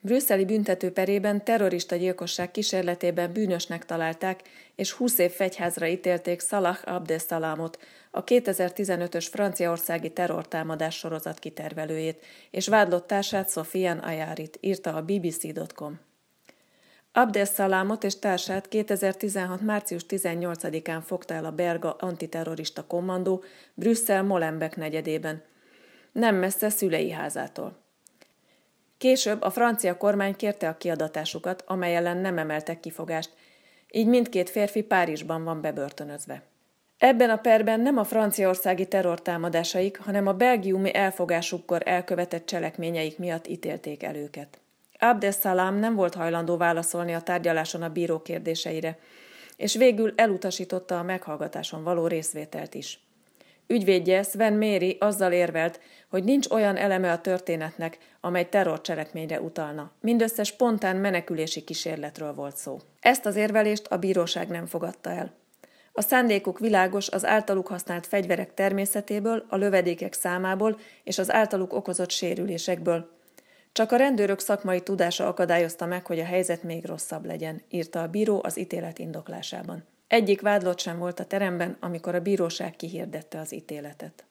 Brüsszeli büntetőperében terrorista gyilkosság kísérletében bűnösnek találták, és 20 év fegyházra ítélték Salah Abdessalamot, a 2015-ös franciaországi terrortámadás sorozat kitervelőjét, és vádlott társát Sofiane Ayarit, írta a bbc.com. Abdessalamot és társát 2016. március 18-án fogta el a belga antiterrorista kommandó Brüsszel Molenbeek negyedében, nem messze szülei házától. Később a francia kormány kérte a kiadatásukat, amely ellen nem emeltek kifogást, így mindkét férfi Párizsban van bebörtönözve. Ebben a perben nem a franciaországi terrortámadásaik, hanem a belgiumi elfogásukkor elkövetett cselekményeik miatt ítélték el őket. Abdessalam nem volt hajlandó válaszolni a tárgyaláson a bíró kérdéseire, és végül elutasította a meghallgatáson való részvételt is. Ügyvédje Sven Méry azzal érvelt, hogy nincs olyan eleme a történetnek, amely terrorcselekményre utalna. Mindössze spontán menekülési kísérletről volt szó. Ezt az érvelést a bíróság nem fogadta el. A szándékuk világos az általuk használt fegyverek természetéből, a lövedékek számából és az általuk okozott sérülésekből. Csak a rendőrök szakmai tudása akadályozta meg, hogy a helyzet még rosszabb legyen, írta a bíró az ítélet indoklásában. Egyik vádlott sem volt a teremben, amikor a bíróság kihirdette az ítéletet.